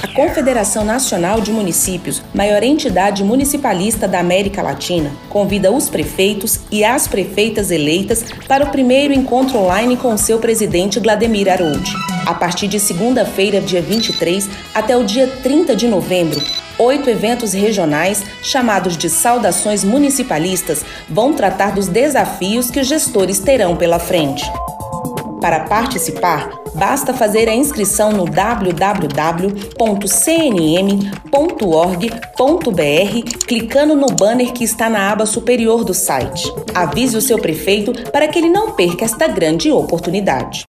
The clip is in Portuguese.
A Confederação Nacional de Municípios, maior entidade municipalista da América Latina, convida os prefeitos e as prefeitas eleitas para o primeiro encontro online com seu presidente Glademir Aroldi. A partir de segunda-feira, dia 23, até o dia 30 de novembro, 8 eventos regionais, chamados de Saudações Municipalistas, vão tratar dos desafios que os gestores terão pela frente. Para participar, basta fazer a inscrição no www.cnm.org.br, clicando no banner que está na aba superior do site. Avise o seu prefeito para que ele não perca esta grande oportunidade.